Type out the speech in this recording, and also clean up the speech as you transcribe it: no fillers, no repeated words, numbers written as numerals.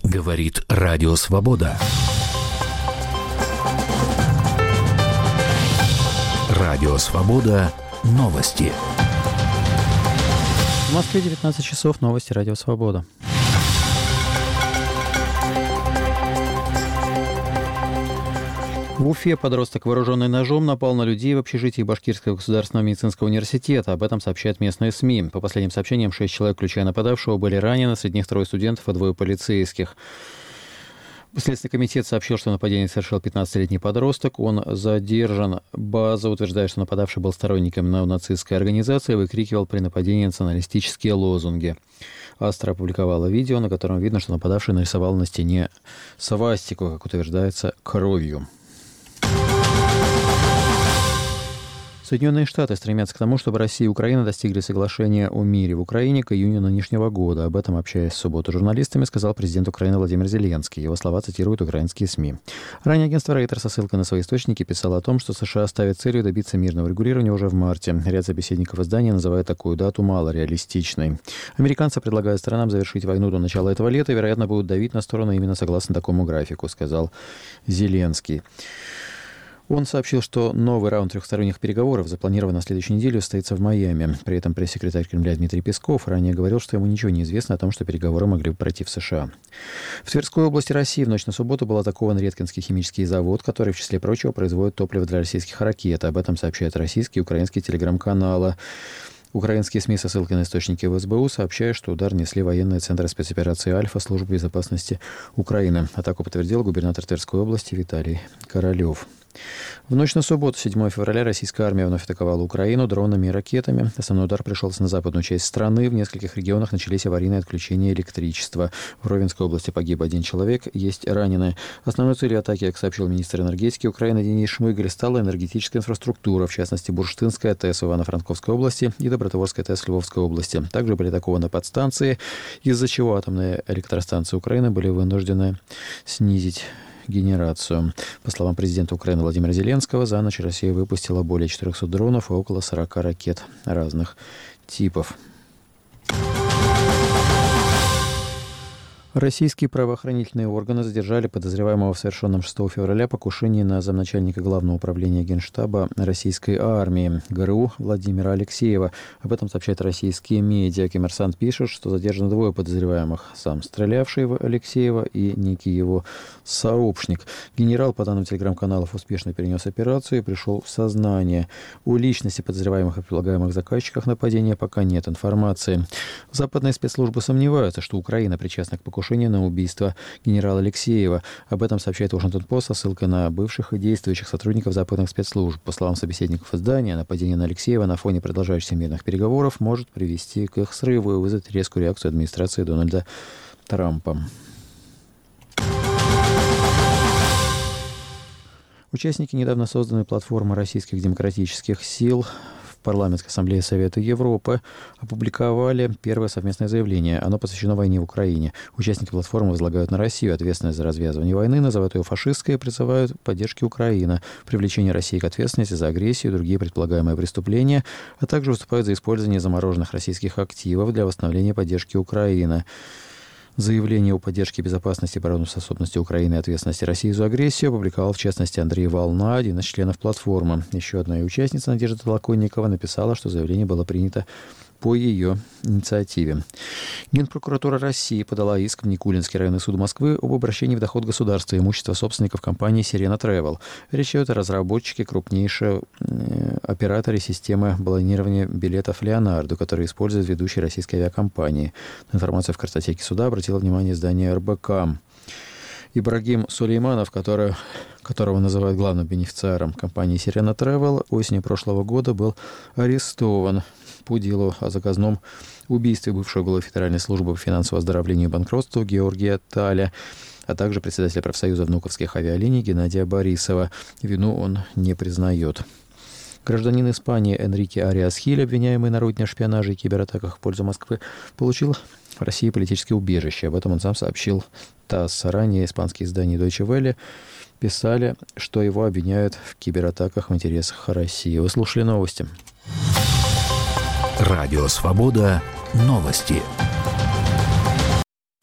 Говорит Радио Свобода. Радио Свобода. Новости. В Москве 19 часов. Новости Радио Свобода. В Уфе подросток, вооруженный ножом, напал на людей в общежитии Башкирского государственного медицинского университета. Об этом сообщают местные СМИ. По последним сообщениям, 6 человек, включая нападавшего, были ранены, среди них 3 студентов и 2 полицейских. Следственный комитет сообщил, что нападение совершил 15-летний подросток. Он задержан. База утверждает, что нападавший был сторонником неонацистской организации и выкрикивал при нападении националистические лозунги. Астра опубликовала видео, на котором видно, что нападавший нарисовал на стене свастику, как утверждается, кровью. Соединенные Штаты стремятся к тому, чтобы Россия и Украина достигли соглашения о мире в Украине к июню нынешнего года. Об этом, общаясь в субботу с журналистами, сказал президент Украины Владимир Зеленский. Его слова цитируют украинские СМИ. Ранее агентство Reuters со ссылкой на свои источники писало о том, что США ставят целью добиться мирного регулирования уже в марте. Ряд собеседников издания называет такую дату малореалистичной. Американцы предлагают сторонам завершить войну до начала этого лета и, вероятно, будут давить на сторону именно согласно такому графику, сказал Зеленский. Он сообщил, что новый раунд трехсторонних переговоров, запланированный на следующую неделю, состоится в Майами. При этом пресс-секретарь Кремля Дмитрий Песков ранее говорил, что ему ничего не известно о том, что переговоры могли бы пройти в США. В Тверской области России в ночь на субботу был атакован Редкинский химический завод, который, в числе прочего, производит топливо для российских ракет. Об этом сообщают российские и украинские телеграм-каналы. Украинские СМИ со ссылкой на источники в СБУ сообщают, что удар несли военные центры спецоперации «Альфа» службы безопасности Украины. Атаку подтвердил губернатор Тверской области Виталий Королев. В ночь на субботу, 7 февраля, российская армия вновь атаковала Украину дронами и ракетами. Основной удар пришелся на западную часть страны. В нескольких регионах начались аварийные отключения электричества. В Ровенской области погиб 1 человек, есть раненые. Основной целью атаки, как сообщил министр энергетики Украины Денис Шмыгаль, стала энергетическая инфраструктура, в частности, Бурштинская ТЭС в Ивано-Франковской области и Добротворская ТЭС в Львовской области. Также были атакованы подстанции, из-за чего атомные электростанции Украины были вынуждены снизить генерацию. По словам президента Украины Владимира Зеленского, за ночь Россия выпустила более 400 дронов и около 40 ракет разных типов. Российские правоохранительные органы задержали подозреваемого в совершенном 6 февраля покушении на замначальника Главного управления Генштаба российской армии ГРУ Владимира Алексеева. Об этом сообщают российские медиа. Коммерсант пишет, что задержаны 2 подозреваемых. Сам стрелявший в Алексеева и некий его сообщник. Генерал, по данным телеграм-каналов, успешно перенес операцию и пришел в сознание. О личности подозреваемых и предполагаемых заказчиках нападения пока нет информации. Западные спецслужбы сомневаются, что Украина причастна к покушению на убийство генерала Алексеева. Об этом сообщает Вашингтон-Пост со ссылкой на бывших и действующих сотрудников западных спецслужб. По словам собеседников издания, нападение на Алексеева на фоне продолжающихся мирных переговоров может привести к их срыву и вызвать резкую реакцию администрации Дональда Трампа. Участники недавно созданной платформы российских демократических сил в Парламентской ассамблее Совета Европы опубликовали первое совместное заявление. Оно посвящено войне в Украине. Участники платформы возлагают на Россию ответственность за развязывание войны, называют ее фашистской и призывают к поддержке Украины, привлечение России к ответственности за агрессию и другие предполагаемые преступления, а также выступают за использование замороженных российских активов для восстановления поддержки Украины. Заявление о поддержке безопасности и обороноспособности Украины и ответственности России за агрессию опубликовал, в частности, Андрей Волна, один из членов платформы. Еще одна участница, Надежда Толоконникова, написала, что заявление было принято по ее инициативе. Генпрокуратура России подала иск в Никулинский районный суд Москвы об обращении в доход государства и имущества собственников компании «Сирена Travel». Речь идет о разработчике крупнейшего операторе системы бронирования билетов «Леонардо», который использует ведущие российские авиакомпании. На информацию в картотеке суда обратило внимание издание РБК. Ибрагим Сулейманов, которого называют главным бенефициаром компании «Сирена Travel», осенью прошлого года был арестован по делу о заказном убийстве бывшего главы Федеральной службы по финансовому оздоровлению и банкротству Георгия Таля, а также председателя профсоюза внуковских авиалиний Геннадия Борисова. Вину он не признает. Гражданин Испании Энрике Ариас Хиль, обвиняемый на родине в шпионаже и кибератаках в пользу Москвы, получил в России политическое убежище. Об этом он сам сообщил ТАСС. Ранее испанские издания Deutsche Welle писали, что его обвиняют в кибератаках в интересах России. Вы слушали новости. Радио Свобода. Новости.